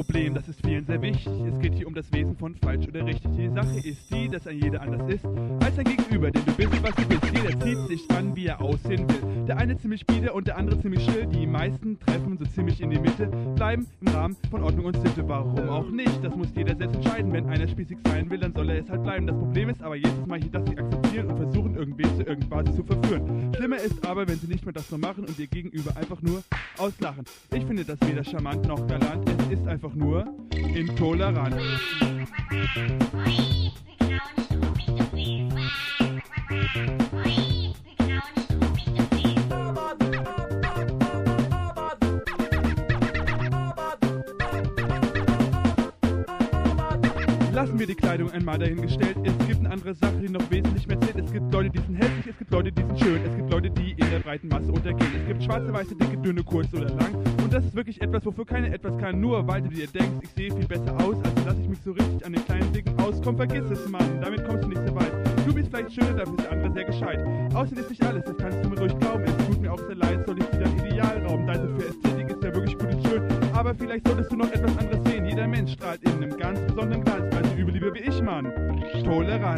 Problem, das ist vielen sehr wichtig. Es geht hier um das Wesen von falsch oder richtig. Die Sache ist die, dass ein jeder anders ist als ein Gegenüber, denn du bist, was du bist. Jeder zieht sich an, wie er aussehen will. Der eine ziemlich bieder und der andere ziemlich still. Die meisten treffen so ziemlich in die Mitte, bleiben im Rahmen von Ordnung und Sitte. Warum auch nicht? Das muss jeder selbst entscheiden. Wenn einer spießig sein will, dann soll er es halt bleiben. Das Problem ist aber jedes Mal hier, dass sie akzeptieren und versuchen, irgendwen zu irgendwas zu verführen. Schlimmer ist aber, wenn sie nicht mehr das so machen und ihr Gegenüber einfach nur auslachen. Ich finde das weder charmant noch galant. Es ist einfach nur intolerant. Lassen wir die Kleidung einmal dahingestellt. Es gibt eine andere Sache, die noch wesentlich mehr zählt. Es gibt Leute, die sind hässlich, es gibt Leute, die sind schön. Es gibt Leute, die in der breiten Masse untergehen. Es gibt schwarze, weiße, dicke, dünne, kurz oder lang. Und das ist wirklich etwas, wofür keiner etwas kann. Nur weil du dir denkst, ich sehe viel besser aus, also lasse ich mich so richtig an den kleinen Dicken aus. Komm, vergiss es, Mann, damit kommst du nicht so weit. Du bist vielleicht schöner, dafür ist der andere sehr gescheit. Außerdem ist nicht alles, das kannst du mir ruhig glauben. Es tut mir auch sehr leid, soll ich dir dein Ideal rauben. Dein Sinn für Ästhetik ist ja wirklich gut und schön. Aber vielleicht solltest du noch etwas anderes sehen. Jeder Mensch strahlt in einem ganz besonderen Glanz. Also übe lieber wie ich, Mann. Tolerant.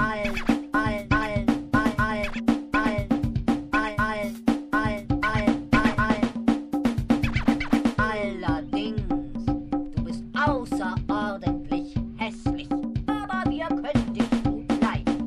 Allerdings, du bist außerordentlich hässlich. Aber wir können dich gut leiden.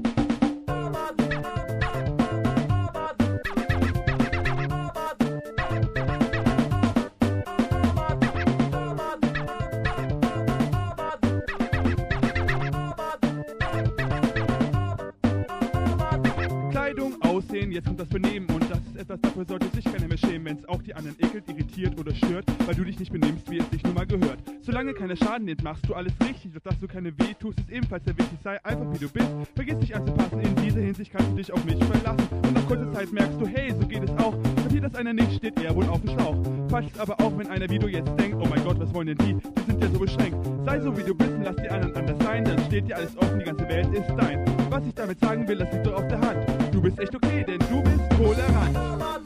Kleidung, Aussehen, jetzt kommt das Benehmen und das ist etwas, dafür sollte sich keiner mehr schämen, wenn es auch die anderen ekelt, irritiert oder stört, weil du dich nicht benimmst, wie es dich nun mal gehört. Solange keiner Schaden nimmt, machst du alles richtig, doch dass du keine weh tust, ist ebenfalls sehr wichtig. Sei einfach wie du bist, vergiss dich anzupassen, in dieser Hinsicht kannst du dich auf mich verlassen und nach kurzer Zeit merkst du, hey, so geht es auch. Kapiert das einer nicht, steht er wohl auf dem Schlauch. Falsch ist aber auch, wenn einer wie du jetzt denkt, oh mein Gott, was wollen denn die sind ja so beschränkt. Sei so wie du bist und lass die anderen anders sein, dann steht dir alles offen, die ganze Welt ist dein. Was ich damit sagen will, das liegt doch auf der Hand. Du bist echt okay, denn du bist tolerant.